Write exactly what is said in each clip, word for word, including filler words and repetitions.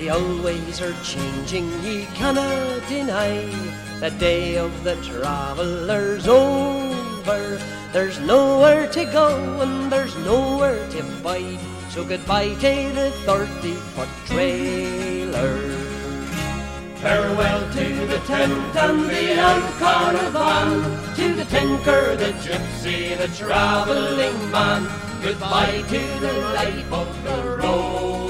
The old ways are changing, ye cannot deny. The day of the traveller's over. There's nowhere to go and there's nowhere to bide. So goodbye to the thirty-foot trailer. Farewell to the tent and the old caravan, to the tinker, the gypsy, the travelling man. Goodbye to the life of the rover.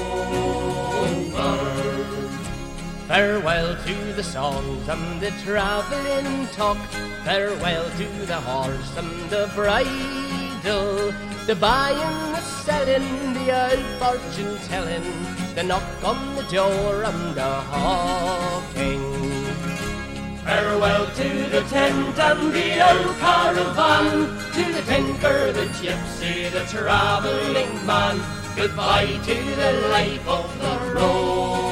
Farewell to the songs and the travelling talk. Farewell to the horse and the bridle, the buying, the selling, the old fortune telling, the knock on the door and the hawking. Farewell to the tent and the old caravan, to the tinker, the gypsy, the travelling man. Goodbye to the life of the rover.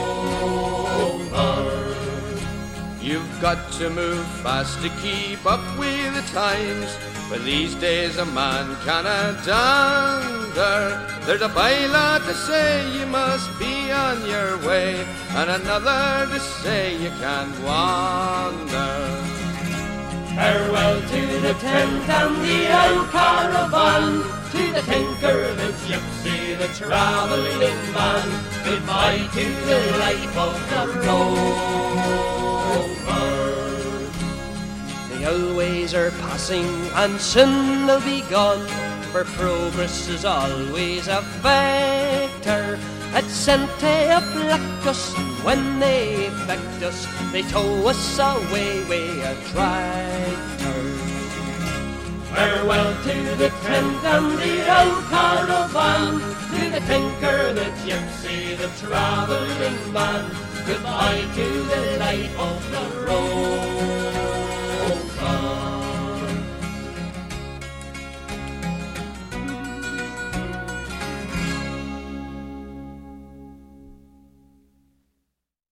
You've got to move fast to keep up with the times, for these days a man cannot dander. There's a bylaw to say you must be on your way, and another to say you can't wander. Farewell to the tent and the old caravan, to the tinker, the gypsy, the travelling man. Goodbye to the life of the rover. The old ways are passing and soon they'll be gone, for progress is always a factor. It's sent to afflict us, and when they affect us, they tow us away with a tractor. Farewell to the tent and the old caravan, to the tinker, the gypsy, the travelling man. Goodbye to the life of the road.